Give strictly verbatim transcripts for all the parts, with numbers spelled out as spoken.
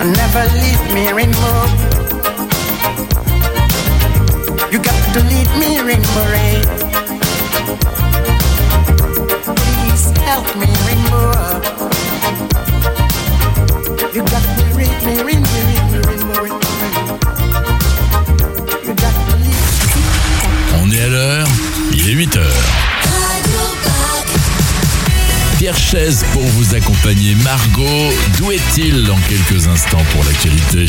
never leave me rainbow. You got to leave me rainbow rain. Please help me rainbow. You got to leave me rainbow, rainbow, rainbow, rainbow. You got to leave. On est à l'heure, il est huit heures. Pierre Chaise pour vous accompagner. Margot, d'où est-il dans quelques instants pour l'actualité?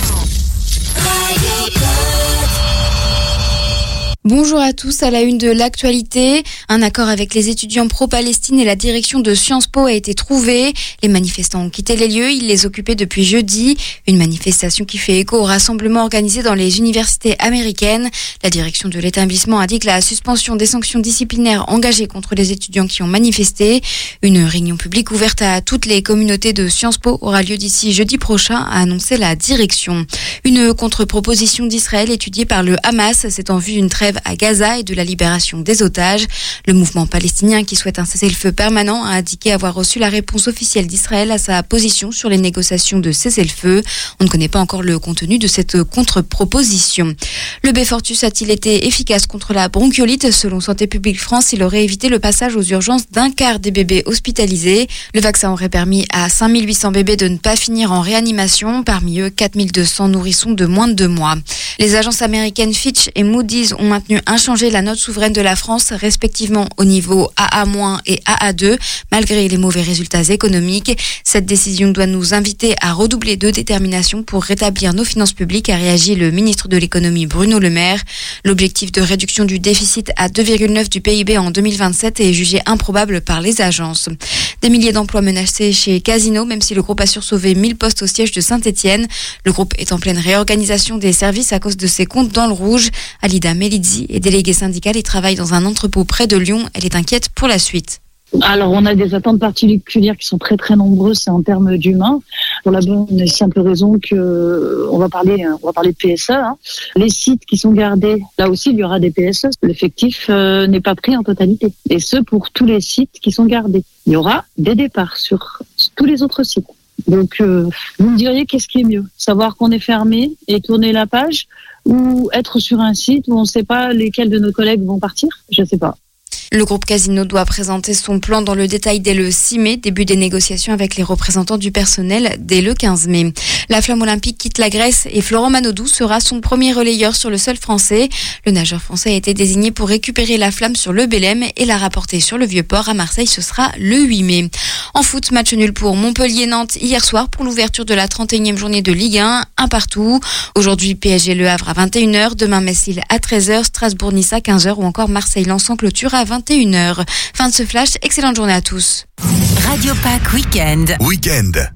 Bonjour à tous, à la une de l'actualité. Un accord avec les étudiants pro-Palestine et la direction de Sciences Po a été trouvé. Les manifestants ont quitté les lieux, ils les occupaient depuis jeudi. Une manifestation qui fait écho au rassemblement organisé dans les universités américaines. La direction de l'établissement a dit que la suspension des sanctions disciplinaires engagées contre les étudiants qui ont manifesté. Une réunion publique ouverte à toutes les communautés de Sciences Po aura lieu d'ici jeudi prochain, a annoncé la direction. Une contre-proposition d'Israël étudiée par le Hamas, c'est en vue d'une trêve à Gaza et de la libération des otages. Le mouvement palestinien qui souhaite un cessez-le-feu permanent a indiqué avoir reçu la réponse officielle d'Israël à sa position sur les négociations de cessez-le-feu. On ne connaît pas encore le contenu de cette contre-proposition. Le Beyfortus a-t-il été efficace contre la bronchiolite? Selon Santé publique France, il aurait évité le passage aux urgences d'un quart des bébés hospitalisés. Le vaccin aurait permis à cinq mille huit cents bébés de ne pas finir en réanimation, parmi eux quatre mille deux cents nourrissons de moins de deux mois. Les agences américaines Fitch et Moody's ont maintenu inchangée la note souveraine de la France, respectivement au niveau A A- et A A deux, malgré les mauvais résultats économiques. Cette décision doit nous inviter à redoubler de détermination pour rétablir nos finances publiques, a réagi le ministre de l'économie Bruno Le Maire. L'objectif de réduction du déficit à deux virgule neuf du P I B en deux mille vingt-sept est jugé improbable par les agences. Des milliers d'emplois menacés chez Casino, même si le groupe assure sauver mille postes au siège de Saint-Étienne. Le groupe est en pleine réorganisation des services à cause de ses comptes dans le rouge. Alida Melidzi est déléguée syndicale et travaille dans un entrepôt près de Lyon. Elle est inquiète pour la suite. Alors, on a des attentes particulières qui sont très très nombreuses, c'est en termes d'humains, pour la bonne et simple raison que on va parler, on va parler de P S E. Hein. Les sites qui sont gardés, là aussi il y aura des P S E. L'effectif euh, n'est pas pris en totalité, et ce pour tous les sites qui sont gardés. Il y aura des départs sur tous les autres sites. Donc, euh, vous me diriez qu'est-ce qui est mieux, savoir qu'on est fermé et tourner la page, ou être sur un site où on ne sait pas lesquels de nos collègues vont partir? Je ne sais pas. Le groupe Casino doit présenter son plan dans le détail dès le six mai, début des négociations avec les représentants du personnel dès le quinze mai. La flamme olympique quitte la Grèce et Florent Manodou sera son premier relayeur sur le sol français. Le nageur français a été désigné pour récupérer la flamme sur le Bélem et la rapporter sur le Vieux-Port à Marseille, ce sera le huit mai. En foot, match nul pour Montpellier-Nantes hier soir pour l'ouverture de la trente et unième journée de Ligue un, un partout. Aujourd'hui, P S G Le Havre à vingt et une heures, demain Metz-Lille à treize heures, Strasbourg-Nice à quinze heures ou encore Marseille-Lens en clôture à vingt et une heures. Fin de ce flash, excellente journée à tous. Radio Pack Weekend. Weekend.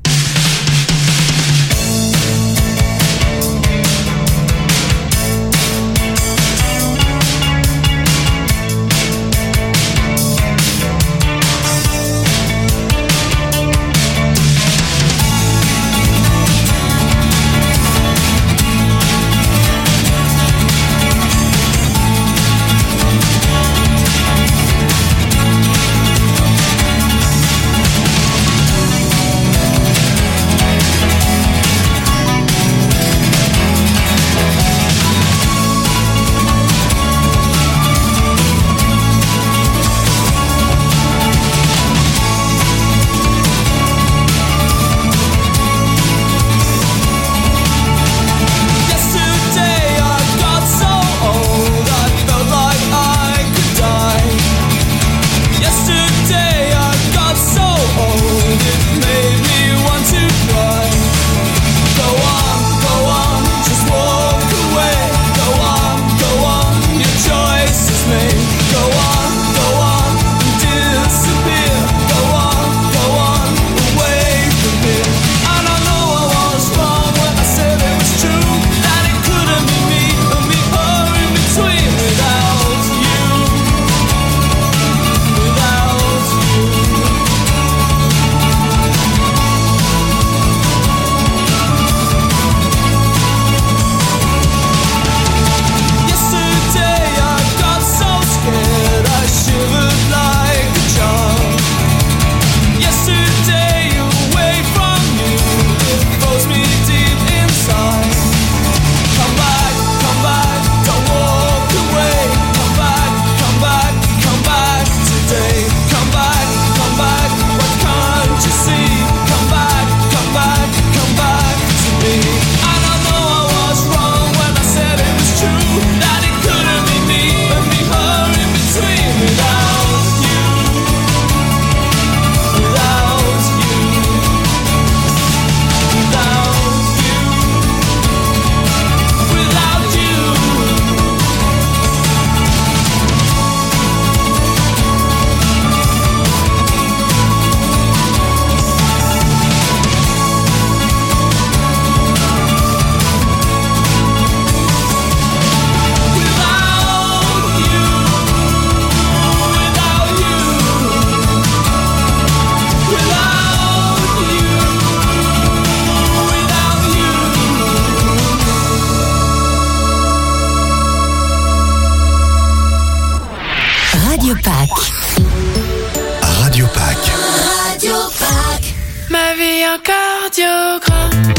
ma vie un cardiogramme.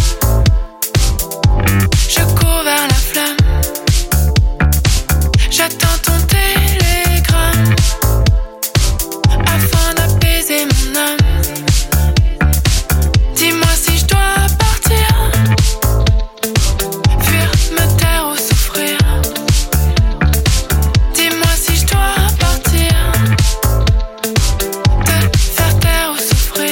Je cours vers la flamme. J'attends ton télégramme afin d'apaiser mon âme. Dis-moi si je dois partir, fuir, me taire ou souffrir. Dis-moi si je dois partir, te faire taire ou souffrir.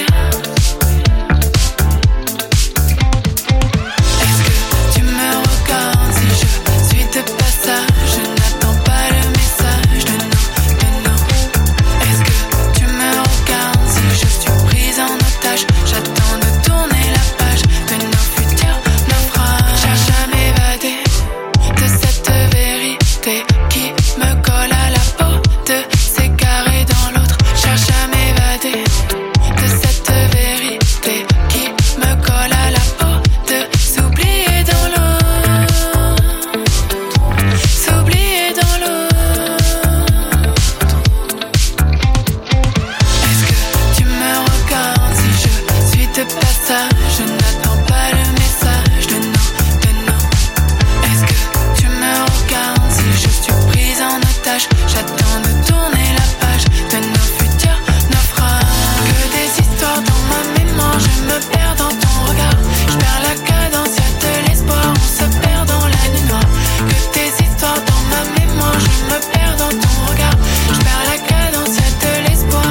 Est-ce que tu me regardes si je suis de passage? Je n'attends pas le message de non, de non. Est-ce que tu me regardes si je suis prise en otage? J'attends de tourner la page de nos futurs naufrages. Cherche à m'évader de cette vérité qui me colle à la peau, de s'égarer dans l'autre. Cherche à m'évader de cette vérité qui me colle à la peau, de s'oublier dans l'eau, s'oublier dans l'eau. Est-ce que tu me regardes si je suis de passage? Je n'attends pas le message de non, de non. Est-ce que tu me regardes si je suis prise en otage? J'attends de tourner la page de nos futurs naufrages. Que des histoires dans ma mémoire, je me perds dans ton regard. Je perds la cadence, y'a de l'espoir, on se perd dans la nuit noire. Que des histoires dans ma mémoire, je me perds dans ton regard. Je perds la cadence, y'a de l'espoir.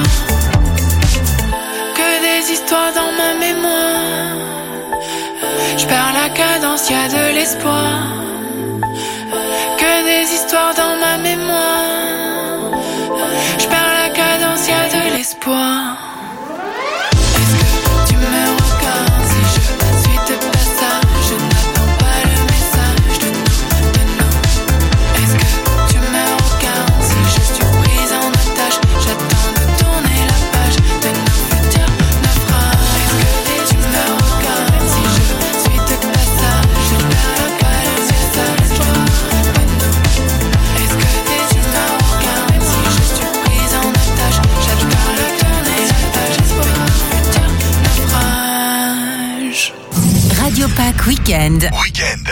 Que des histoires dans ma mémoire. Je perds la cadence, y'a de l'espoir. Que des histoires dans ma mémoire. Je perds la cadence, y'a de l'espoir. Est-ce que tu me regardes si je suis de passage? Je n'attends pas le message de non, de non. Est-ce que tu me regardes si je suis prise en otage? J'attends de tourner la page de nos futurs naufrages. Est-ce que tu me regardes si je suis de passage? Je perds la cadence, y'a de l'espoir. Est-ce que tu me regardes si je suis prise en otage? J'attends de tourner la page de nos futurs naufrages. Radio Pack Weekend. Weekend.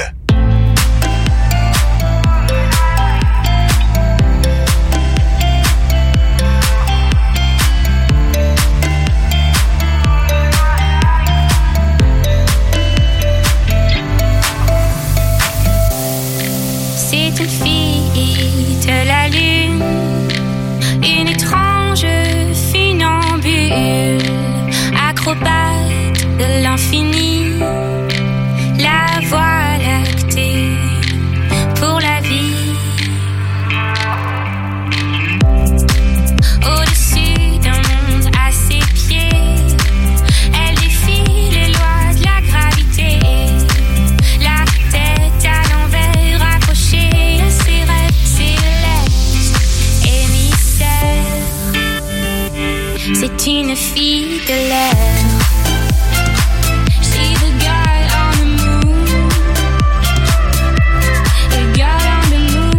C'est une fille de la lune, une étrange funambule, acrobate de l'infini, la voie lactée pour la vie. Au-dessus d'un monde à ses pieds, elle défie les lois de la gravité, la tête à l'envers accrochée à ses rêves célestes, émissaires. C'est une fille de l'air. She's a girl on the moon, a girl on the moon.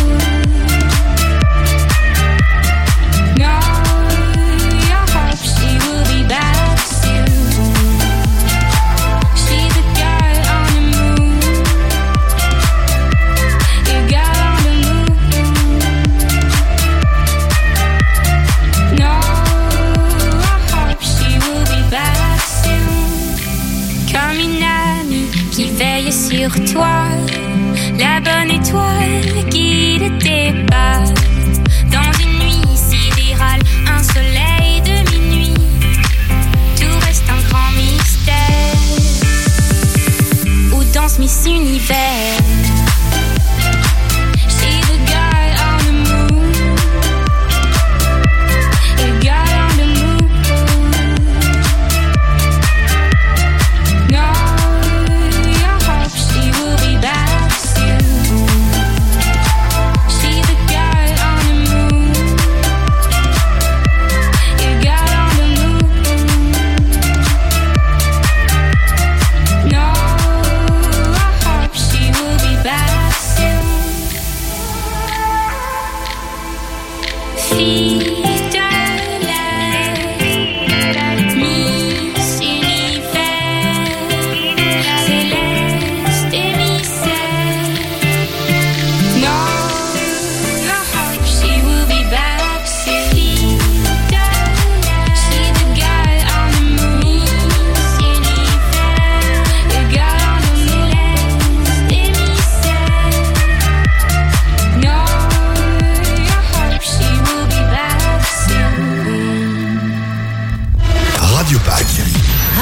No, I hope she will be back soon. She's a girl on the moon, a girl on the moon. No, I hope she will be back soon. Comme une amie qui veille sur toi, la bonne étoile guide tes pas. Dans une nuit sidérale, un soleil de minuit, tout reste un grand mystère. Où danse Miss Univers? She's a girl on the moon, a girl on the moon. No, I hope she will be back soon. She's a girl on the moon, a girl on the moon. No, I hope she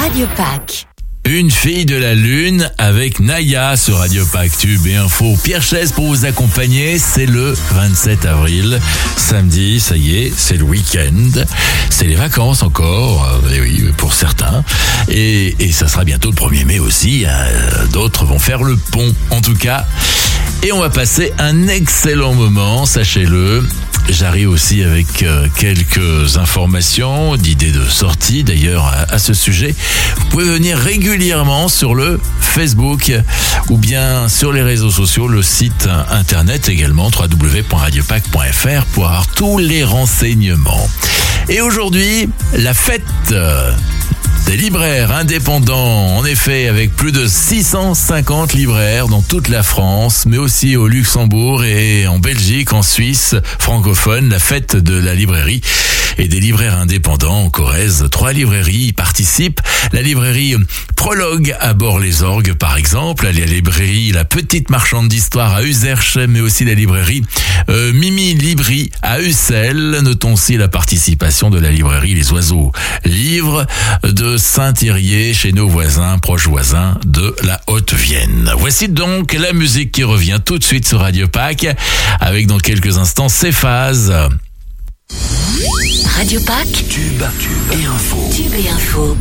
Radio Pack. Une fille de la lune avec Naya sur Radio Pack Tube et Info. Pierre Chaise pour vous accompagner, c'est le vingt-sept avril, samedi, ça y est, c'est le week-end, c'est les vacances encore, et oui, pour certains, et, et ça sera bientôt le premier mai aussi, hein. D'autres vont faire le pont en tout cas, et on va passer un excellent moment, sachez-le. J'arrive aussi avec euh, quelques informations, d'idées de sortie d'ailleurs à, à ce sujet. Vous pouvez venir régulièrement sur le Facebook ou bien sur les réseaux sociaux, le site internet également w w w point radio pack point f r pour avoir tous les renseignements. Et aujourd'hui, la fête des libraires indépendants, en effet, avec plus de six cent cinquante libraires dans toute la France, mais aussi au Luxembourg et en Belgique, en Suisse francophone, la fête de la librairie et des libraires indépendants en Corrèze. Trois librairies y participent. La librairie Prologue à Bord-les-Orgues, par exemple, la librairie La Petite Marchande d'Histoire à Uzerche, mais aussi la librairie euh, Mimi Libri à Ussel. Notons aussi la participation de la librairie Les Oiseaux Livres de Saint-Thirier, chez nos voisins, proches voisins de la Haute-Vienne. Voici donc la musique qui revient tout de suite sur Radio Pack, avec dans quelques instants Céphase. Radio Pack. Tube, tube et info. Tube et info.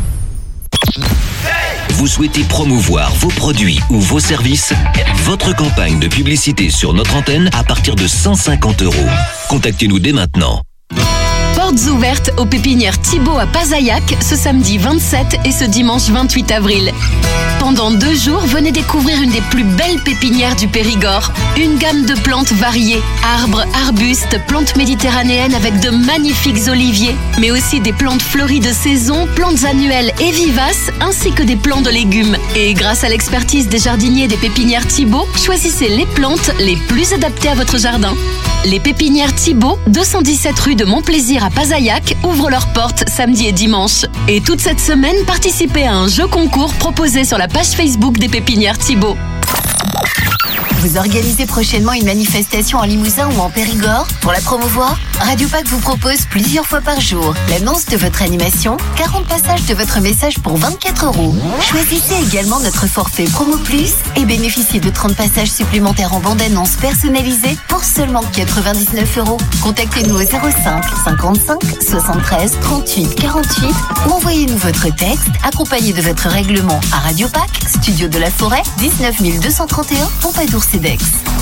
Vous souhaitez promouvoir vos produits ou vos services? Votre campagne de publicité sur notre antenne à partir de cent cinquante euros. Contactez-nous dès maintenant. Portes ouvertes aux pépinières Thibaut à Pazaillac ce samedi vingt-sept et ce dimanche vingt-huit avril. Pendant deux jours, venez découvrir une des plus belles pépinières du Périgord. Une gamme de plantes variées, arbres, arbustes, plantes méditerranéennes avec de magnifiques oliviers, mais aussi des plantes fleuries de saison, plantes annuelles et vivaces, ainsi que des plants de légumes. Et grâce à l'expertise des jardiniers des pépinières Thibaut, choisissez les plantes les plus adaptées à votre jardin. Les pépinières Thibaut, deux cent dix-sept rue de Montplaisir à Pazaillac, ouvrent leurs portes samedi et dimanche. Et toute cette semaine, participez à un jeu concours proposé sur la page Facebook des pépinières Thibaut. Vous organisez prochainement une manifestation en Limousin ou en Périgord? Pour la promouvoir, Radio Pack vous propose plusieurs fois par jour l'annonce de votre animation, quarante passages de votre message pour vingt-quatre euros. Choisissez également notre forfait Promo Plus et bénéficiez de trente passages supplémentaires en bande-annonce personnalisée pour seulement quatre-vingt-dix-neuf euros. Contactez-nous au zéro cinq cinquante-cinq soixante-treize trente-huit quarante-huit ou envoyez-nous votre texte accompagné de votre règlement à Radio Pack, Studio de la Forêt, dix-neuf mille deux cent trente et un, Pompadour-Cedex.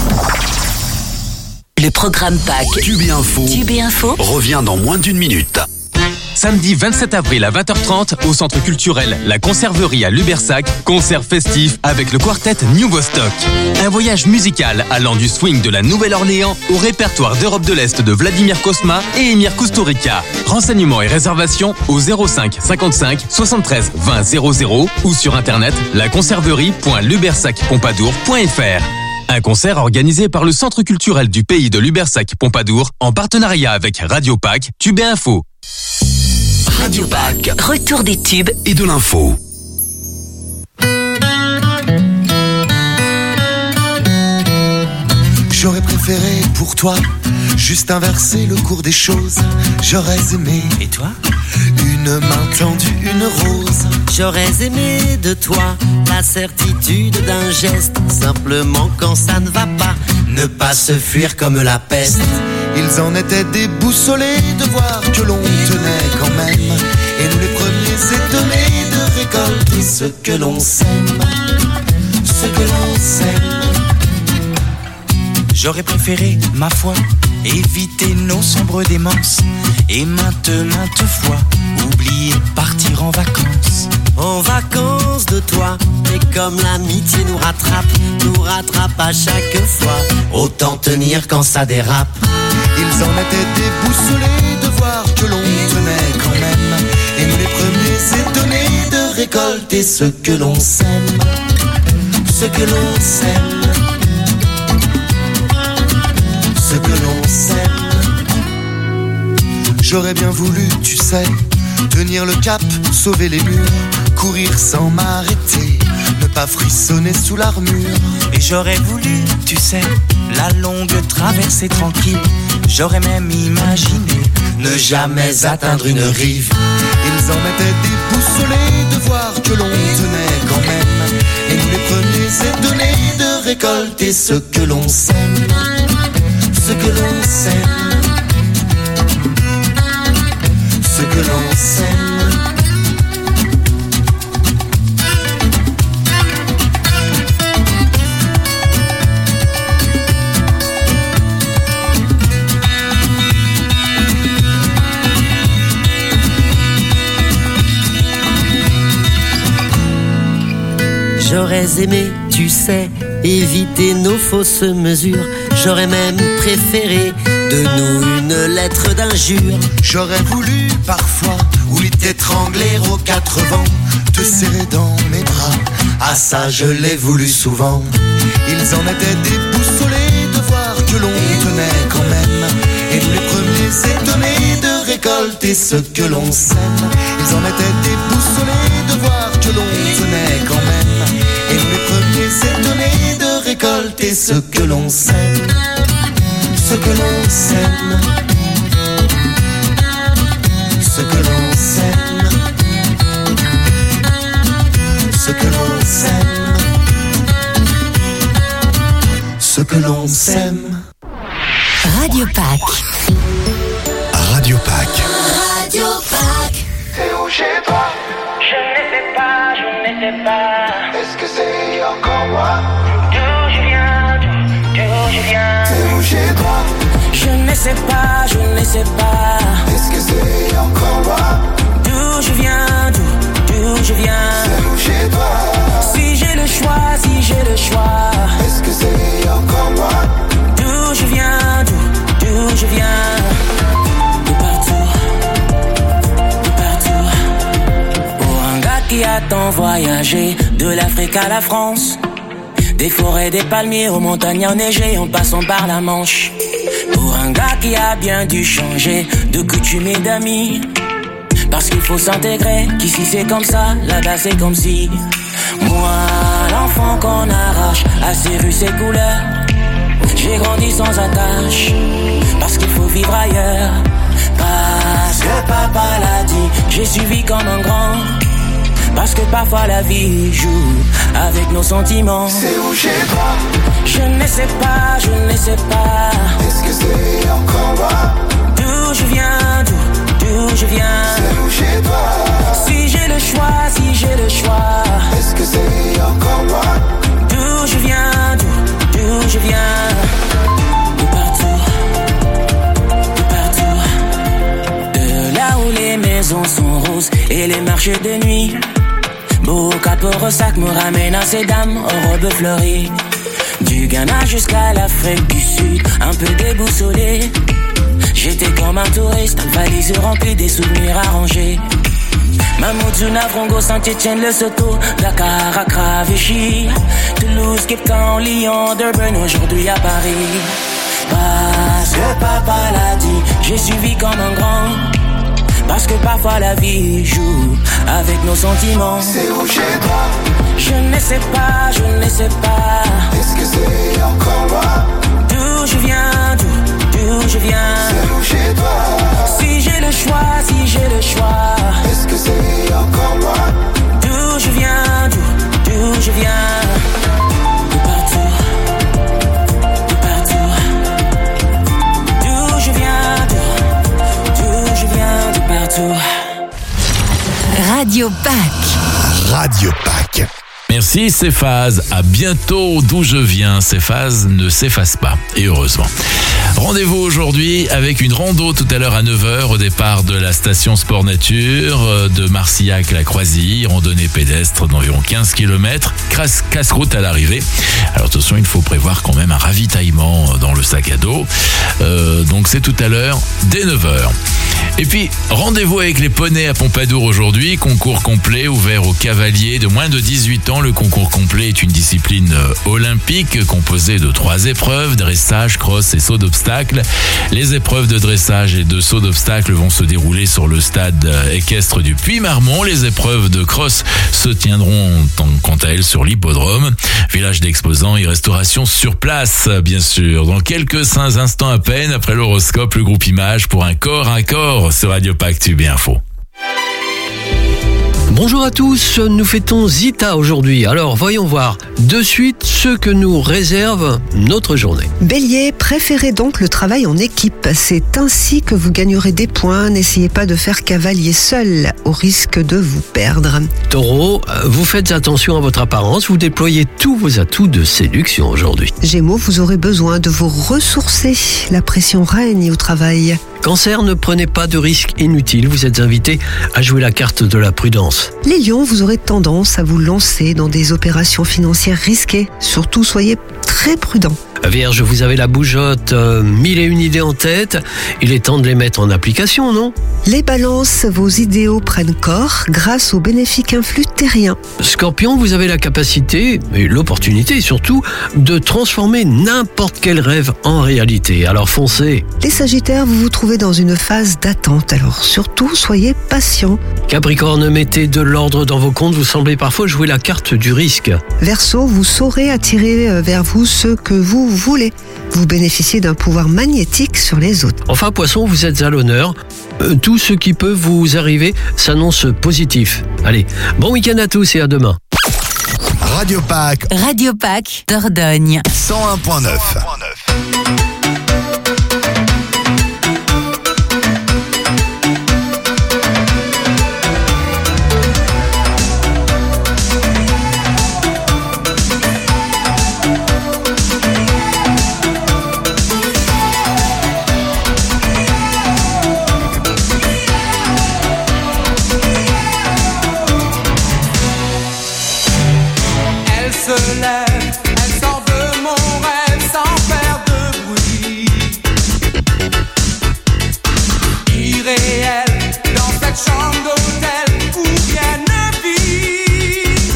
Le programme Pack Tube et Info, Tube et Info revient dans moins d'une minute. Samedi vingt-sept avril à vingt heures trente au centre culturel La Conserverie à Lubersac, concert festif avec le quartet New Vostok. Un voyage musical allant du swing de la Nouvelle-Orléans au répertoire d'Europe de l'Est de Vladimir Kosma et Emir Kusturica. Renseignements et réservations au zéro cinq cinquante-cinq soixante-treize vingt zéro zéro ou sur internet laconserverie point lubersac pompadour point f r. Un concert organisé par le Centre culturel du pays de Lubersac-Pompadour en partenariat avec Radio Pack, Tube et Info. Radio Pack, retour des tubes et de l'info. J'aurais préféré pour toi juste inverser le cours des choses. J'aurais aimé. Et toi? Une main tendue, une rose. J'aurais aimé de toi la certitude d'un geste. Simplement quand ça ne va pas, ne pas se fuir comme la peste. Ils en étaient déboussolés de voir que l'on tenait quand même. Et nous les premiers étonnés de récolter ce que l'on sème. Ce que l'on sème. J'aurais préféré, ma foi, éviter nos sombres démences. Et maintes, maintes fois, oublier partir en vacances. En vacances de toi, mais comme l'amitié nous rattrape, nous rattrape à chaque fois. Autant tenir quand ça dérape. Ils en étaient déboussolés de voir que l'on tenait quand même. Et nous les premiers étonnés de récolter ce que l'on sème. Ce que l'on sème. Ce que l'on sème. J'aurais bien voulu, tu sais, tenir le cap, sauver les murs, courir sans m'arrêter, ne pas frissonner sous l'armure. Et j'aurais voulu, tu sais, la longue traversée tranquille. J'aurais même imaginé ne jamais atteindre une rive. Ils en étaient déboussolés de voir récolter ce que l'on sème, ce que l'on sème, ce que l'on sème. J'aurais aimé, tu sais, éviter nos fausses mesures. J'aurais même préféré de nous une lettre d'injure. J'aurais voulu parfois, oui, t'étrangler aux quatre vents, te serrer dans mes bras. Ah ça, je l'ai voulu souvent. Ils en étaient déboussolés de voir que l'on tenait quand même. Et nous les premiers étonnés de récolter ce que l'on sème. Ils en étaient déboussolés de voir que l'on tenait quand même. Et nous les premiers étonnés de récolter ce que l'on sème, ce que l'on sème, ce que l'on sème, ce que l'on sème, ce que l'on sème. Radio Pâques. Radio Pâques. Radio Pâques. C'est où chez toi? Je ne sais pas, je ne sais pas. Est-ce que c'est encore moi? D'où je viens, d'où, d'où je viens. C'est où chez toi? Je ne sais pas, je ne sais pas. Est-ce que c'est encore moi? D'où je viens, d'où, d'où je viens. C'est où chez toi? Si j'ai le choix, si j'ai le choix. Est-ce que c'est encore moi? D'où je viens, d'où, d'où je viens. Qui a tant voyagé de l'Afrique à la France, des forêts, des palmiers aux montagnes enneigées en passant par la Manche. Pour un gars qui a bien dû changer de coutume et d'amis, parce qu'il faut s'intégrer, qu'ici c'est comme ça, là-bas c'est comme si. Moi, l'enfant qu'on arrache à ses rues, ses couleurs, j'ai grandi sans attache, parce qu'il faut vivre ailleurs. Parce que papa l'a dit, j'ai suivi comme un grand. Parce que parfois la vie joue avec nos sentiments. C'est où chez toi? Je ne sais pas, je ne sais pas. Est-ce que c'est encore moi? D'où je viens, d'où, d'où je viens. C'est où chez toi? Si j'ai le choix, si j'ai le choix. Est-ce que c'est encore moi? D'où je viens, d'où, d'où je viens. De partout, de partout. De là où les maisons sont roses et les marchés de nuit. Beau capot ressac me ramène à ces dames aux robes fleuries. Du Ghana jusqu'à l'Afrique du Sud, un peu déboussolé. J'étais comme un touriste, valise remplie des souvenirs arrangés. Mamoudzou, Navrongo, Saint-Etienne, Lesotho, Dakar, Accra, Vichy, Toulouse, Cape Town, Lyon, Durban, aujourd'hui à Paris. Parce que papa l'a dit, j'ai suivi comme un grand. Parce que parfois la vie joue avec nos sentiments. C'est où chez toi? Je ne sais pas, je ne sais pas. Est-ce que c'est encore moi? D'où je viens, d'où, d'où je viens. C'est où chez toi? Si j'ai le choix, si j'ai le choix. Est-ce que c'est encore moi? D'où je viens, d'où, d'où je viens. De partout, de partout. D'où je viens, d'où, d'où je viens, de partout. Radio Pâques. Radio Pâques. Merci Céphase, à bientôt d'où je viens. Céphase ne s'efface pas, et heureusement. Rendez-vous aujourd'hui avec une rando tout à l'heure à neuf heures au départ de la station Sport Nature de Marcillac-la-Croisille, randonnée pédestre d'environ quinze kilomètres, casse-croûte à l'arrivée. Alors attention, il faut prévoir quand même un ravitaillement dans le sac à dos. Euh, donc c'est tout à l'heure dès neuf heures. Et puis, rendez-vous avec les poneys à Pompadour aujourd'hui, concours complet ouvert aux cavaliers de moins de dix-huit ans. Le concours complet est une discipline olympique composée de trois épreuves, dressage, cross et saut d'obstacle. Les épreuves de dressage et de saut d'obstacle vont se dérouler sur le stade équestre du Puy-Marmont. Les épreuves de cross se tiendront quant à elles sur l'hippodrome. Village d'exposants et restauration sur place, bien sûr. Dans quelques instants à peine, après l'horoscope, le groupe Image pour un corps à corps sur Radio Pâques Tube et Info. Bonjour à tous, nous fêtons Zita aujourd'hui. Alors voyons voir de suite ce que nous réserve notre journée. Bélier, préférez donc le travail en équipe. C'est ainsi que vous gagnerez des points. N'essayez pas de faire cavalier seul, au risque de vous perdre. Taureau, vous faites attention à votre apparence, vous déployez tous vos atouts de séduction aujourd'hui. Gémeaux, vous aurez besoin de vous ressourcer. La pression règne au travail. Cancer, ne prenez pas de risques inutiles, vous êtes invité à jouer la carte de la prudence. Les lions, vous aurez tendance à vous lancer dans des opérations financières risquées. Surtout, soyez très prudents. Vierge, vous avez la bougeotte, euh, mille et une idées en tête. Il est temps de les mettre en application, non ? Les balances, vos idéaux prennent corps grâce au bénéfique influx terrien. Scorpion, vous avez la capacité, et l'opportunité surtout, de transformer n'importe quel rêve en réalité. Alors foncez. Les Sagittaires, vous vous trouvez dans une phase d'attente. Alors surtout, soyez patients. Capricorne, mettez de l'ordre dans vos comptes. Vous semblez parfois jouer la carte du risque. Verseau, vous saurez attirer vers vous ce que vous voulez. Vous bénéficiez d'un pouvoir magnétique sur les autres. Enfin, Poisson, vous êtes à l'honneur. Euh, tout ce qui peut vous arriver s'annonce positif. Allez, bon week-end à tous et à demain. Radio Pack. Radio Pack Dordogne. cent un virgule neuf. Se lève, elle sort de mon rêve sans faire de bruit. Irréel dans cette chambre d'hôtel où rien ne vit.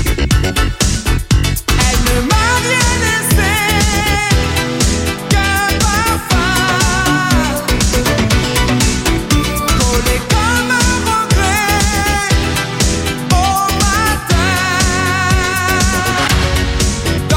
Elle ne m'a rien laissé qu'un parfum collé comme un regret au matin.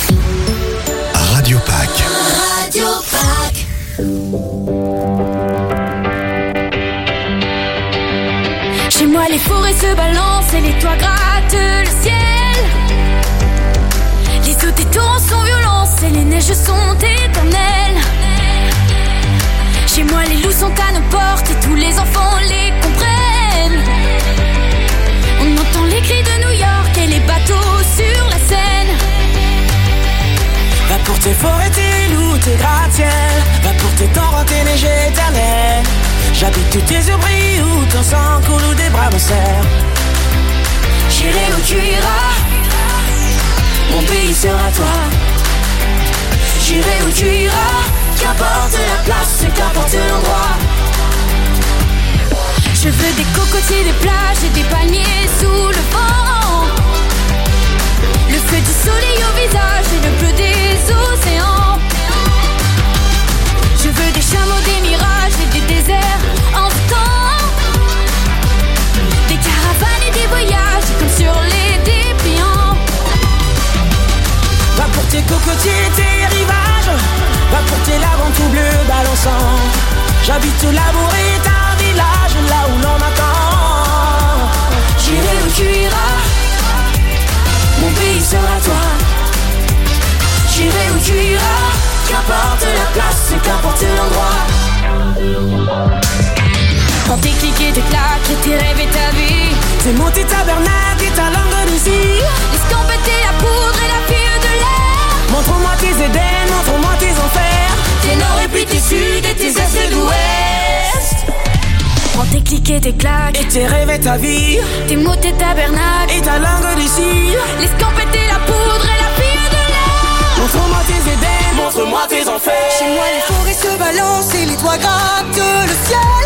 Radio Pâques. Radio Pâques. Chez moi les forêts se balancent et les toits grattent le ciel. Les eaux des torrents sont violentes et les neiges sont éternelles. Chez moi les loups sont à nos portes et tous les enfants les comprennent. On entend les cris de New York et les bateaux sur la Seine. Va pour tes forêts, tes loups, tes gratte-ciel. Va pour tes torrents, tes neiges éternelles. J'habite où tes yeux brillent, où ton sang coule, où des bras me serrent. J'irai où tu iras, mon pays sera toi. J'irai où tu iras, qu'importe la place, qu'importe l'endroit. Je veux des cocotiers, des plages et des palmiers sous le vent. Le feu du soleil au visage et le bleu des océans. Je veux des chameaux, des mirages et des déserts en temps. Des caravanes et des voyages comme sur les dépliants. Va pour tes cocotiers, tes rivages. Va pour tes laves tout bleu balançant. J'habite où l'amour est un village, là où l'on m'attend. J'irai où tu iras, mon pays sera toi. J'irai où tu iras, qu'importe la place, qu'importe l'endroit. Quand tes clics et tes claques et tes rêves et ta vie. C'est monter tabernacle et ta langue d'ici. L'escampette et la poudre et la fille de l'air. Montre-moi tes Éden, montre-moi tes enfers. Tes nord et puis tes sud et tes est et d'ouest. Prends tes clics et tes claques et tes rêves et ta vie. Tes mots, tes tabernacles et ta langue d'ici. L'escampette et la poudre et la fille de l'air. Montre-moi tes Éden, montre-moi tes enfers. Chez moi les forêts se balancent et les toits grattent le ciel.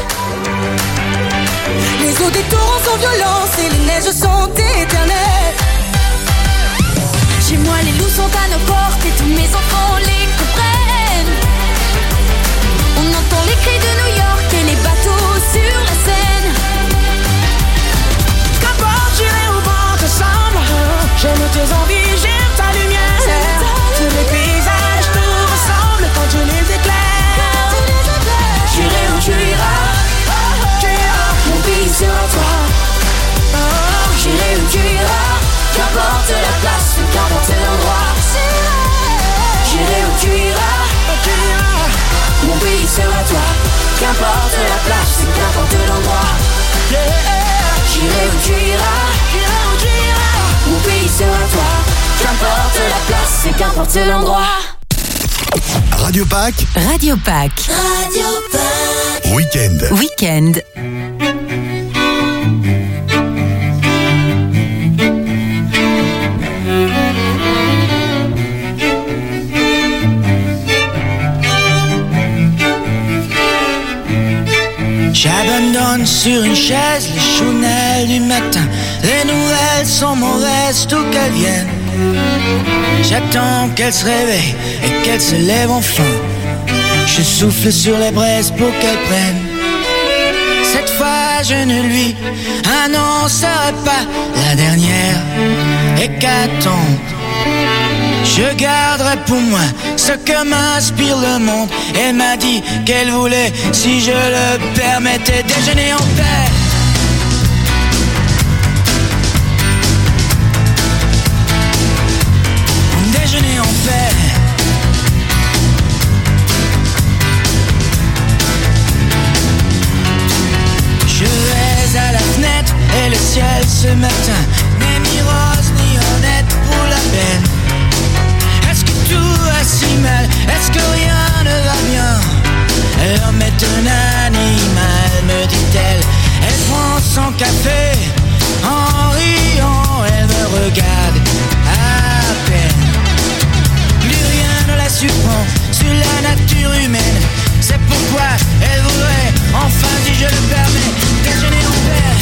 Les eaux des torrents sont violentes et les neiges sont éternelles. Chez moi les loups sont à nos portes et tous mes enfants les comprennent. On entend les cris de New York et les bateaux sur la Seine. Qu'importe, j'irai où vent te semble. J'aime tes envies, j'aime ta lumière. Tous les paysages nous ressemblent quand tu les éclaires. J'irai où tu iras, mon pays sera toi. J'irai où tu iras, qu'importe la place, qu'importe l'endroit. J'irai où tu iras, mon pays sera toi. Qu'importe la place, qu'importe l'endroit. J'irai où tu iras, mon pays sera toi. Qu'importe la place, qu'importe l'endroit. Radio Pâques. Radio Pâques. Radio Pâques. Week-end. Week-end. J'abandonne sur une chaise les chounelles du matin. Les nouvelles sont mauvaises, tout qu'elles viennent. J'attends qu'elle se réveille et qu'elle se lève enfin. Je souffle sur les braises pour qu'elle prenne. Cette fois je ne lui annoncerai pas la dernière hécatombe. Je garderai pour moi ce que m'inspire le monde. Elle m'a dit qu'elle voulait, si je le permettais, déjeuner en paix. Déjeuner en paix. Je vais à la fenêtre et le ciel ce matin n'est ni rose ni honnête pour la peine. Est-ce que tout va si mal? Est-ce que rien ne va bien? L'homme est un animal, me dit-elle. Elle prend son café en riant. Elle me regarde à peine. Plus rien ne la surprend sur la nature humaine. C'est pourquoi elle voudrait, enfin si je le permets, déjeuner en paix.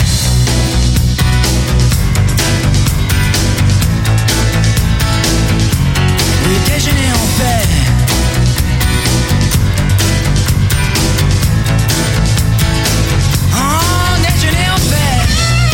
Oui, déjeuner en paix. Oh, déjeuner en paix.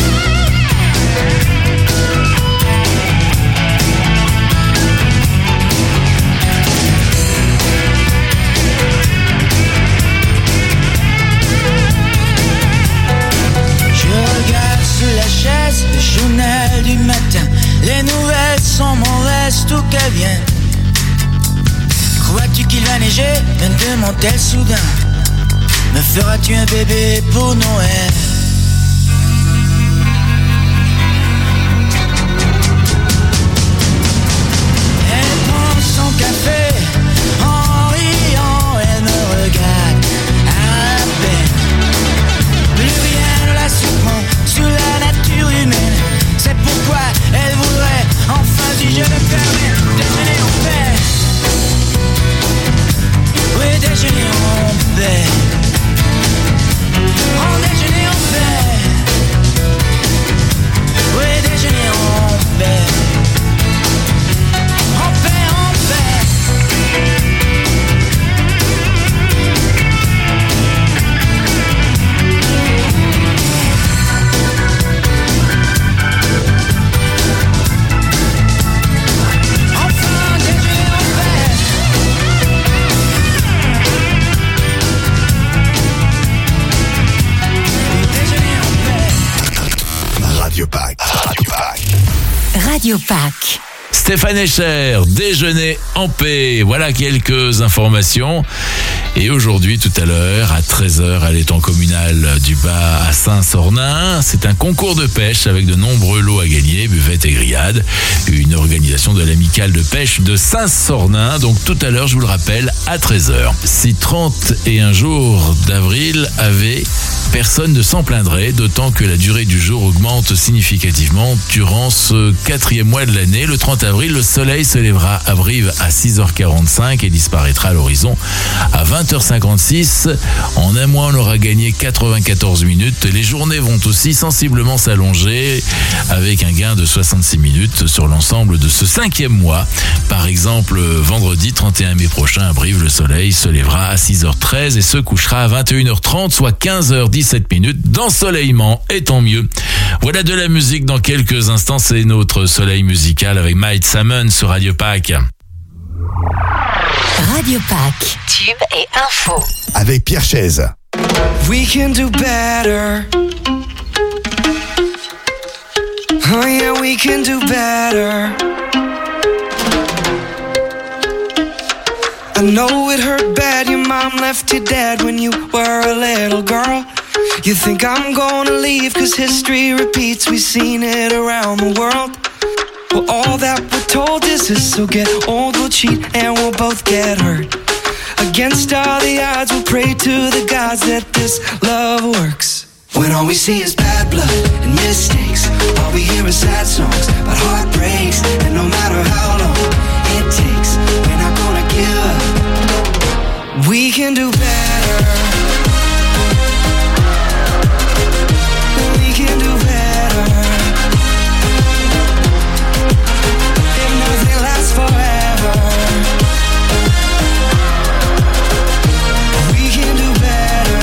va neiger, me demande-t-elle soudain. Me feras-tu un bébé pour Noël? Elle prend son café, en riant, elle me regarde à peine. Plus rien ne la surprend sur la nature humaine. C'est pourquoi elle voudrait, enfin si je le permets, déjeuner en paix. Oui, déjeuner en paix. En déjeuner en paix. Oui, déjeuner en paix. En paix, en paix. Enfin, déjeuner en paix. Radio Pack. Radio Pack. Radio Pack. Stéphane Echer, déjeuner en paix. Voilà quelques informations. Et aujourd'hui, tout à l'heure, à treize heures, à l'étang communal du Bas à Saint-Sornin, c'est un concours de pêche avec de nombreux lots à gagner, buvettes et grillades. Une organisation de l'amicale de pêche de Saint-Sornin. Donc tout à l'heure, je vous le rappelle, à treize heures. Si trente et un jours d'avril avaient, personne ne s'en plaindrait, d'autant que la durée du jour augmente significativement durant ce quatrième mois de l'année. Le trente avril, le soleil se lèvera à Brive à six heures quarante-cinq et disparaîtra à l'horizon à vingt heures cinquante-six. En un mois, on aura gagné quatre-vingt-quatorze minutes. Les journées vont aussi sensiblement s'allonger avec un gain de soixante-six minutes sur l'ensemble de ce cinquième mois. Par exemple, vendredi trente et un mai prochain à Brive, le soleil se lèvera à six heures treize et se couchera à vingt et une heures trente, soit quinze heures dix-sept minutes d'ensoleillement, et tant mieux. Voilà de la musique dans quelques instants, c'est notre soleil musical avec Mike Salmon sur Radio Pack. Radio Pack. Tube et info. Avec Pierre Chaise. We can do better. Oh yeah, we can do better. I know it hurt bad, your mom left you dead when you were a little girl. You think I'm gonna leave cause history repeats, we've seen it around the world. Well, all that we're told is this, so get old, we'll cheat and we'll both get hurt. Against all the odds, we'll pray to the gods that this love works. When all we see is bad blood and mistakes, all we hear is sad songs about heartbreaks. And no matter how long it takes, we're not gonna give up. We can do better. We can do better. If nothing lasts forever, we can do better.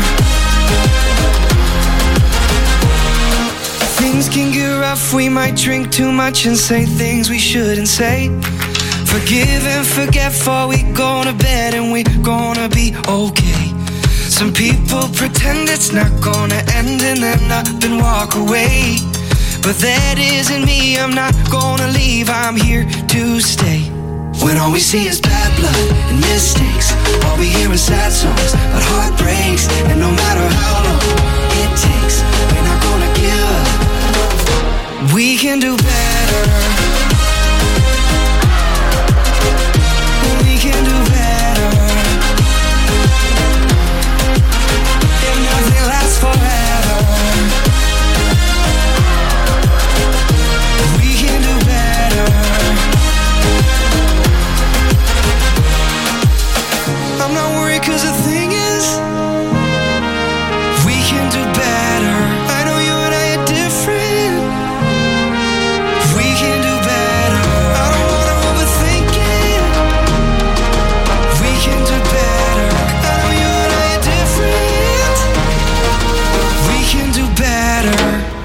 Things can get rough, we might drink too much and say things we shouldn't say. Forgive and forget before we go to bed and we're gonna be okay. Some people pretend it's not gonna end and then up and walk away. But that isn't me, I'm not gonna leave, I'm here to stay. When all we see is bad blood and mistakes, all we hear is sad songs about heartbreaks. And no matter how long it takes, we're not gonna give up. We can do better. We can do better. If nothing lasts forever, we can do better. I'm not worried cause the thing is, we can do better. I know you and I are different. We can do better. I don't wanna overthink it. We can do better. I know you and I are different. We can do better.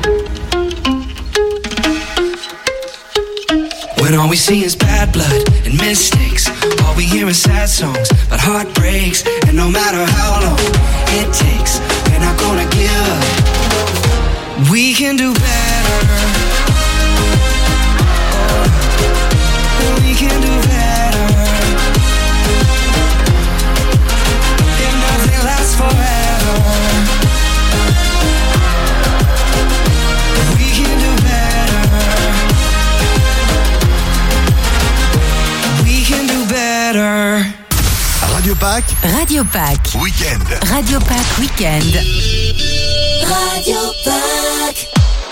When all we see is bad blood and mistakes, all we hear is sad songs about heartbreaks. And no matter how long it takes, we're not gonna give up. We can do better. Oh, we can do better. Radio Pack. Radio Pack. Week-end. Radio Pack Week-end. Radio Pack.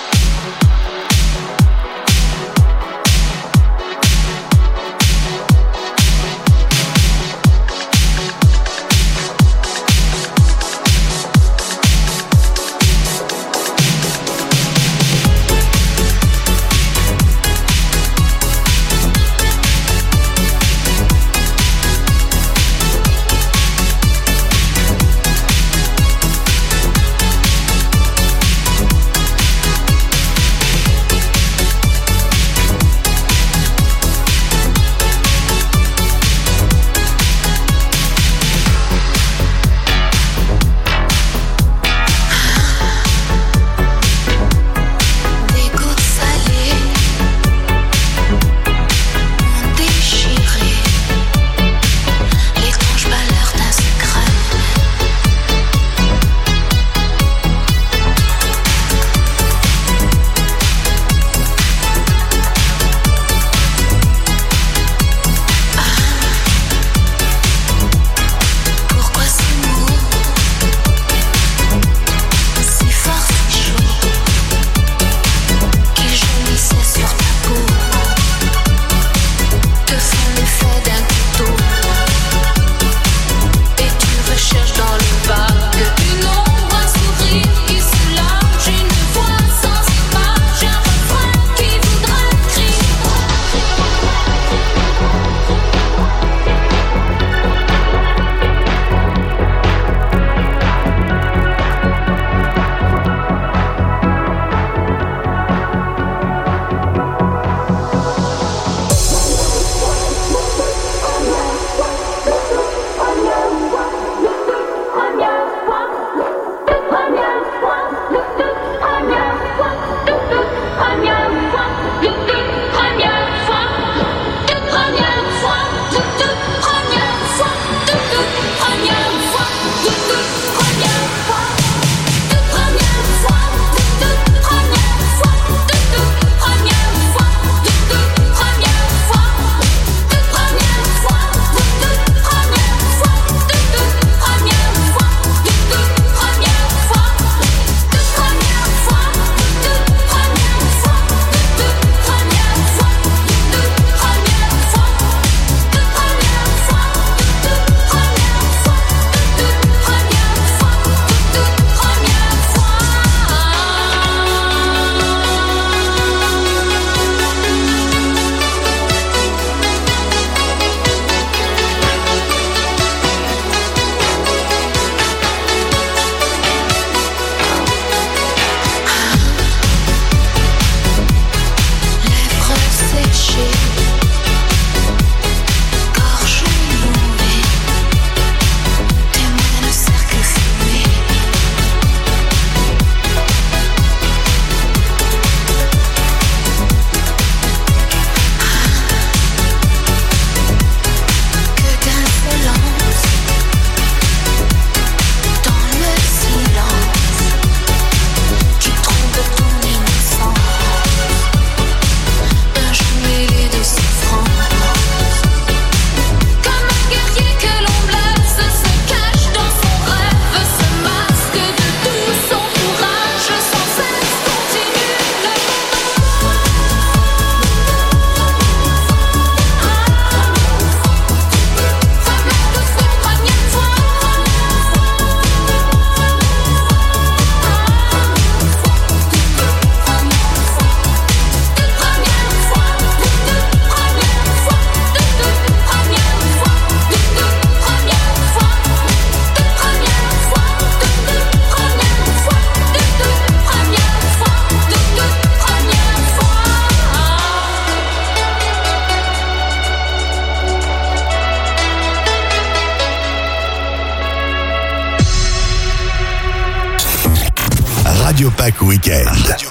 Radio Pack Week-end.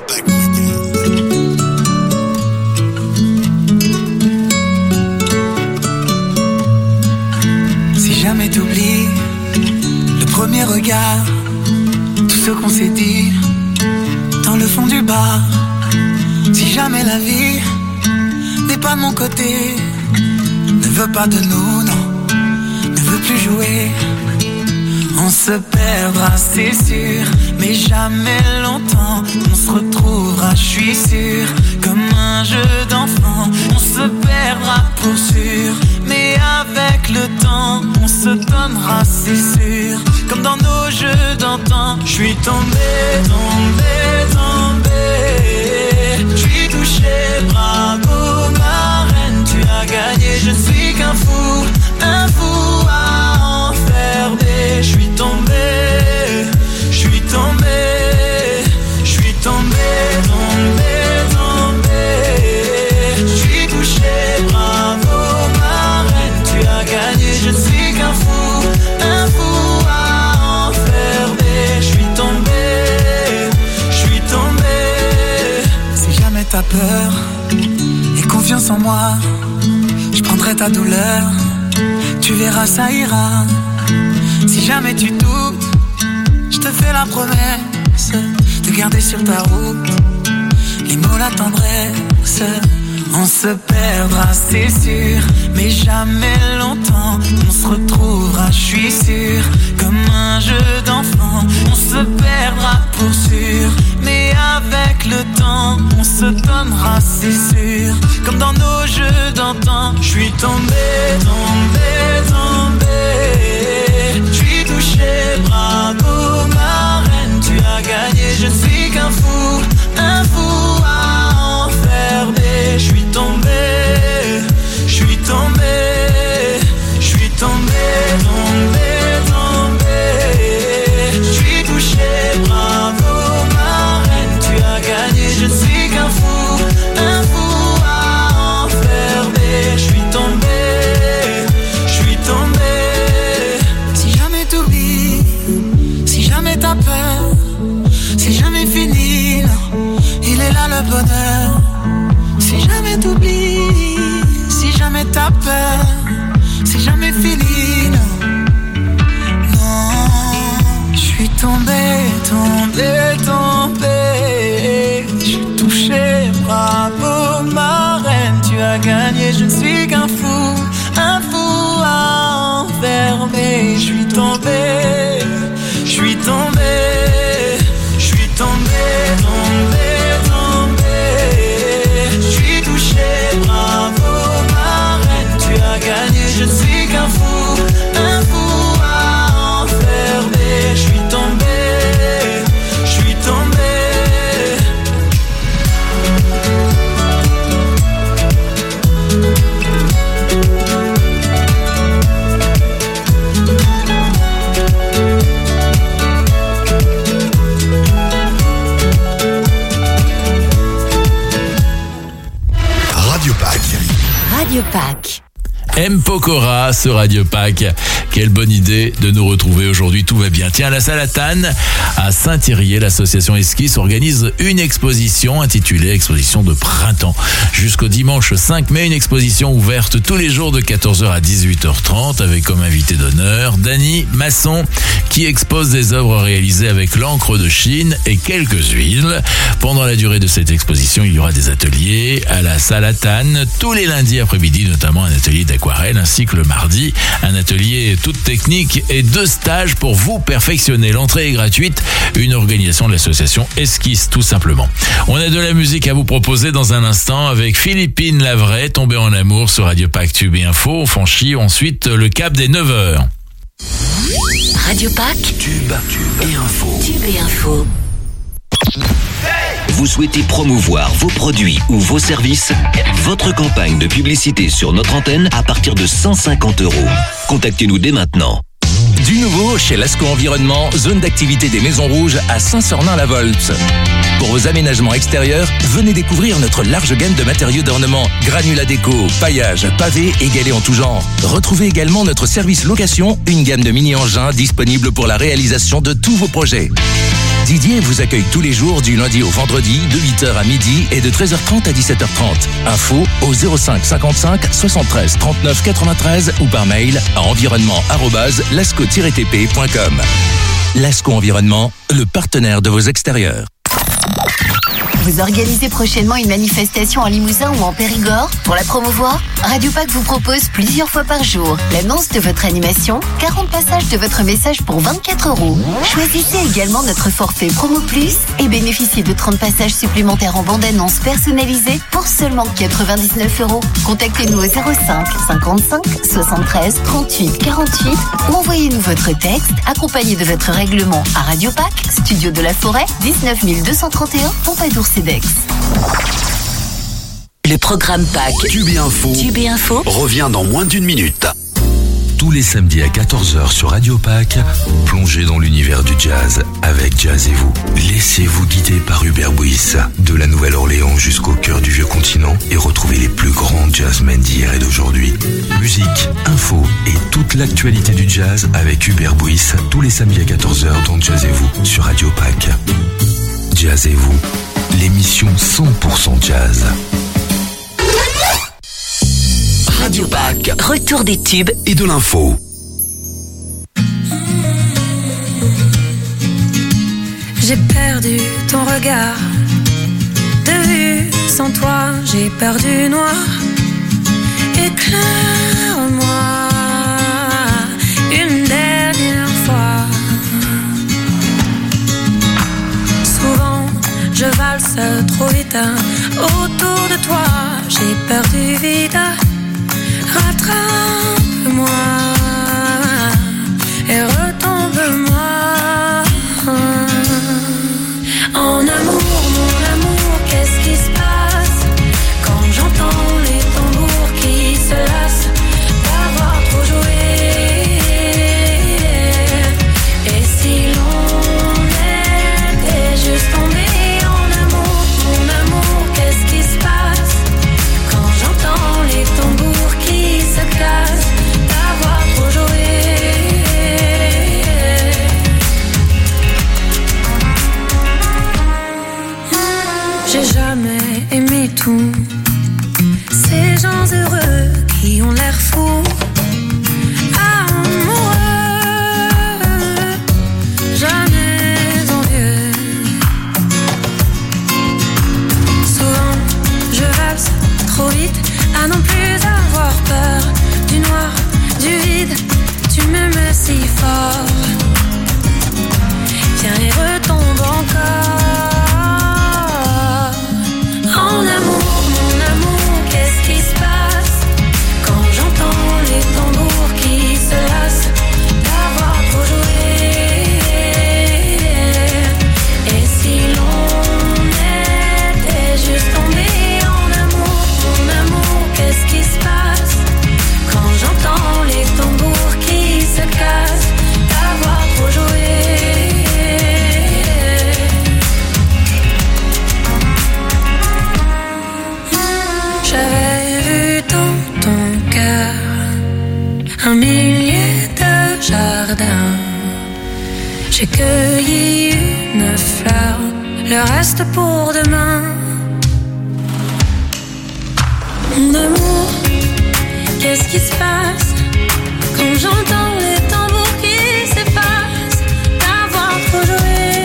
Si jamais t'oublies le premier regard, tout ce qu'on s'est dit dans le fond du bar. Si jamais la vie n'est pas de mon côté, ne veut pas de nous, non, ne veut plus jouer. On se perdra, c'est sûr, mais jamais longtemps. On se retrouvera, je suis sûr, comme un jeu d'enfant. On se perdra pour sûr, mais avec le temps, on se donnera, c'est sûr, comme dans nos jeux d'antan. Je suis tombé, tombé, tombé. Je suis touché, bravo ma reine, tu as gagné. Je suis qu'un fou, un fou à enfermer. Je suis tombé, je suis tombé, je suis tombé, tombé, tombé. Je suis touché, bravo ma reine, tu as gagné. Je suis qu'un fou, un fou à enfermer. Je suis tombé, je suis tombé. Si jamais t'as peur et confiance en moi, je prendrai ta douleur, tu verras ça ira. Si jamais tu doutes, je te fais la promesse de garder sur ta route les mots, la tendresse. On se perdra, c'est sûr, mais jamais longtemps. On se retrouvera, je suis sûr, comme un jeu d'enfant. On se perdra pour sûr, mais avec le temps, on se donnera, c'est sûr, comme dans nos jeux d'antan. Je suis tombé, tombé, tombé. Je suis touché, bravo ma reine, tu as gagné. Je suis qu'un fou, un fou à enfermer. Je suis tombé, je suis tombé, je suis tombé, tombé, tombé. Je suis touché, bravo ma reine, tu as gagné. Je suis qu'un fou, un fou à enfermer. Je suis tombé, je suis tombé. Si jamais t'oublies, si jamais t'as peur, si jamais fini, non, il est là le bonheur. Si jamais t'oublies, si jamais t'as peur, si jamais fini, non, non. Je suis tombé, tombé, tombé. Je suis touché, bravo ma reine, tu as gagné. Je ne suis qu'un fou, un fou à enfermer. Je suis tombé, je suis tombé, je suis tombé, tombé, tombé. Je suis touché, bravo ma reine, tu as gagné. Je ne suis qu'un fou, un fou à enfermer. Je suis tombé, je suis tombé. Radio Pack. Radio Pack. M. Pokora sur Radio Pack. Quelle bonne idée de nous retrouver aujourd'hui, tout va bien. Tiens, à la Salatane, à Saint-Thirier, l'association Esquisse organise une exposition intitulée Exposition de printemps. Jusqu'au dimanche cinq mai, une exposition ouverte tous les jours de quatorze heures à dix-huit heures trente avec comme invité d'honneur Dany Masson qui expose des œuvres réalisées avec l'encre de Chine et quelques huiles. Pendant la durée de cette exposition, il y aura des ateliers à la Salatane tous les lundis après-midi, notamment un atelier d'aquarelle ainsi que le mardi, un atelier toute technique et deux stages pour vous perfectionner. L'entrée est gratuite, une organisation de l'association Esquisse tout simplement. On a de la musique à vous proposer dans un instant avec Philippine Lavray, Tombée en amour sur Radio Pack Tube et Info. On franchit ensuite le cap des neuf heures. Radio Pack Tube, tube et info. Tube et Info. Vous souhaitez promouvoir vos produits ou vos services? Votre campagne de publicité sur notre antenne à partir de cent cinquante euros. Contactez-nous dès maintenant. Du nouveau chez Lasco Environnement, zone d'activité des Maisons Rouges à Saint-Sornin-la-Volpe. Pour vos aménagements extérieurs, venez découvrir notre large gamme de matériaux d'ornement, granulats déco, paillage, pavés et galets en tout genre. Retrouvez également notre service location, une gamme de mini-engins disponible pour la réalisation de tous vos projets. Didier vous accueille tous les jours du lundi au vendredi de huit heures à midi et de treize heures trente à dix-sept heures trente. Info au zéro cinq cinquante-cinq soixante-treize trente-neuf quatre-vingt-treize ou par mail à environnement arobase lasco tiret t p point com. Lasco Environnement, le partenaire de vos extérieurs. Vous organisez prochainement une manifestation en Limousin ou en Périgord? Pour la promouvoir, Radio Pack vous propose plusieurs fois par jour l'annonce de votre animation, quarante passages de votre message pour vingt-quatre euros. Choisissez également notre forfait Promo Plus et bénéficiez de trente passages supplémentaires en bande-annonce personnalisée pour seulement quatre-vingt-dix-neuf euros. Contactez-nous au zéro cinq cinquante-cinq soixante-treize trente-huit quarante-huit ou envoyez-nous votre texte accompagné de votre règlement à Radio Pack, Studio de la Forêt, dix-neuf mille deux cent trente et un, Pompadour-Cedex. Le programme Pack Tube et Info, Tube et Info revient dans moins d'une minute. Tous les samedis à quatorze heures sur Radio Pack, plongez dans l'univers du jazz avec Jazz et vous. Laissez-vous guider par Hubert Buis, de la Nouvelle-Orléans jusqu'au cœur du vieux continent, et retrouvez les plus grands jazzmen d'hier et d'aujourd'hui. Musique, info et toute l'actualité du jazz avec Hubert Buis, tous les samedis à quatorze heures dans Jazz et vous sur Radio Pack. Jazz et vous, l'émission cent pour cent jazz. Radio Pack, retour des tubes et de l'info. J'ai perdu ton regard de vue, sans toi j'ai perdu noir. Éclaire-moi une dernière fois. Souvent je valse trop vite autour de toi, j'ai perdu vite. Rattrape-moi et retombe-moi. En amour, mon amour, qu'est-ce qui se passe quand j'entends les tambours qui se lassent d'avoir trop joué? Et si l'on était juste tombé en amour, mon amour, qu'est-ce qui se passe quand j'entends les tambours qui se casse d'avoir trop joué? J'ai jamais aimé tout ces gens heureux qui ont l'air fous, amoureux, jamais envieux. Souvent je valse trop vite à non plus avoir peur du noir, du vide. Tu m'aimes si fort, viens et retombe encore. En amour, mon amour, qu'est-ce qui se passe quand j'entends les tambours qui se lassent d'avoir trop joué? Et si l'on était juste tombé en amour, mon amour, qu'est-ce qui se passe quand j'entends les tambours qui se cassent d'avoir trop joué? J'avais vu dans ton cœur un millier de jardins. J'ai cueilli une fleur, le reste pour demain. Mon amour, qu'est-ce qui se passe quand j'entends les tambours qui s'effacent d'avoir trop joué?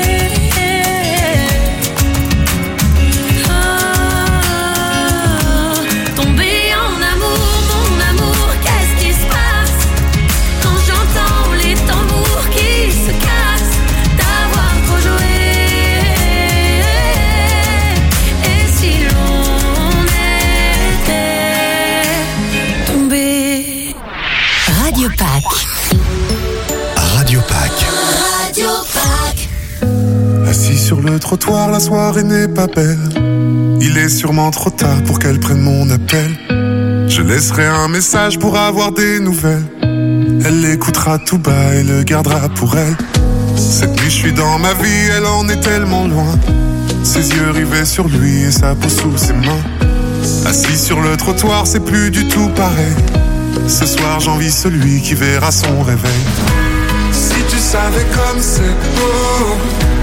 Radio Pack. Radio Pack. Assis sur le trottoir, la soirée n'est pas belle. Il est sûrement trop tard pour qu'elle prenne mon appel. Je laisserai un message pour avoir des nouvelles. Elle l'écoutera tout bas et le gardera pour elle. Cette nuit je suis dans ma vie, elle en est tellement loin. Ses yeux rivés sur lui et sa peau sous ses mains. Assis sur le trottoir, c'est plus du tout pareil. Ce soir j'envie celui qui verra son réveil. Si tu savais comme c'est beau,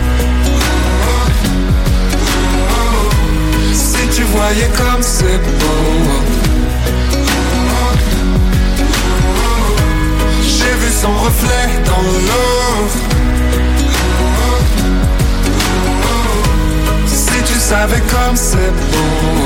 si tu voyais comme c'est beau. J'ai vu son reflet dans l'eau. Si tu savais comme c'est beau.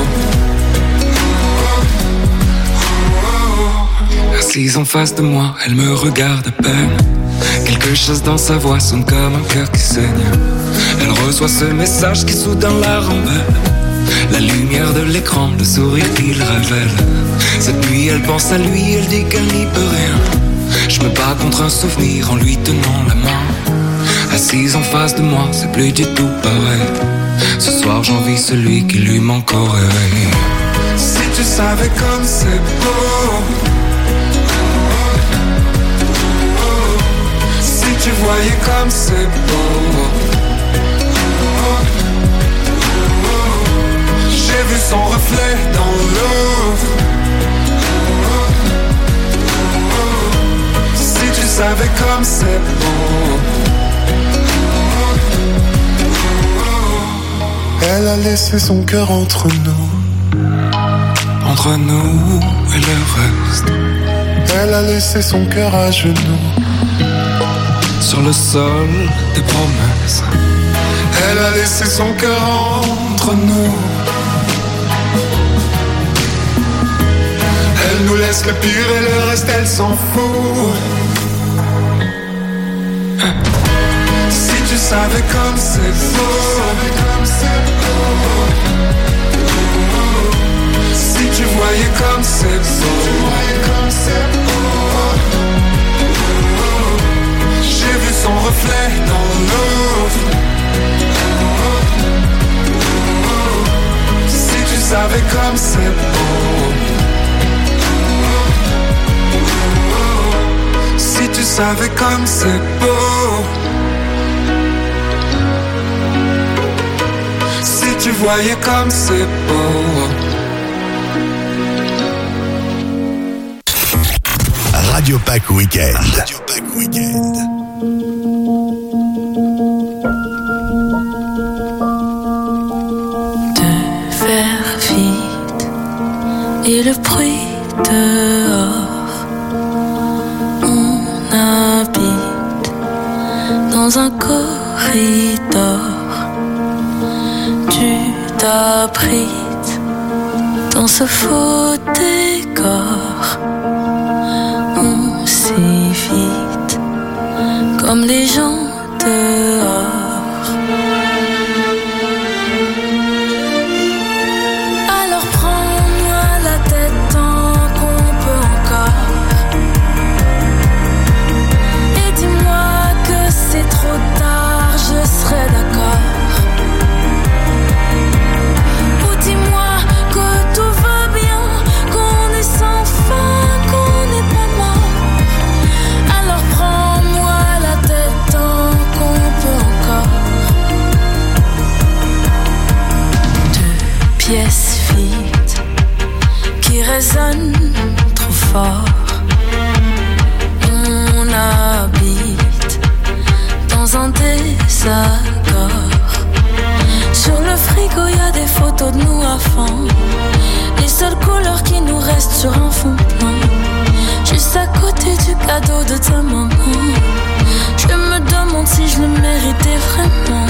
Assise en face de moi, elle me regarde à peine. Quelque chose dans sa voix sonne comme un cœur qui saigne. Elle reçoit ce message qui soudain la rend belle. La lumière de l'écran, le sourire qu'il révèle. Cette nuit elle pense à lui, elle dit qu'elle n'y peut rien. Je me bats contre un souvenir en lui tenant la main. Assise en face de moi, c'est plus du tout pareil. Ce soir j'envie celui qui lui manque au réveil. Si tu savais comme c'est beau. Si tu voyais comme c'est beau. J'ai vu son reflet dans l'eau. Si tu savais comme c'est beau. Elle a laissé son cœur entre nous. Entre nous et le reste. Elle a laissé son cœur à genoux. Sur le sol des promesses. Elle a laissé son cœur entre nous. Elle nous laisse le pire et le reste elle s'en fout. Si tu savais comme c'est beau. Si tu voyais comme c'est beau. J'ai vu son reflet dans l'eau. Si tu savais comme c'est beau. Si tu savais comme c'est beau. Si tu voyais comme c'est beau. Radio Pack Weekend. Radio Pack Weekend. De faire vite et le bruit dehors. On habite dans un corridor. Tu t'abrites dans ce faux décor. On s'évite comme les gens dehors. Alors prends-moi la tête tant qu'on peut encore. Et dis-moi que c'est trop tard, je serai d'accord. Pièce vide qui résonne trop fort. On habite dans un désaccord. Sur le frigo y a des photos de nous à fond. Les seules couleurs qui nous restent sur un fond blanc. Juste à côté du cadeau de ta maman. Je me demande si je le méritais vraiment.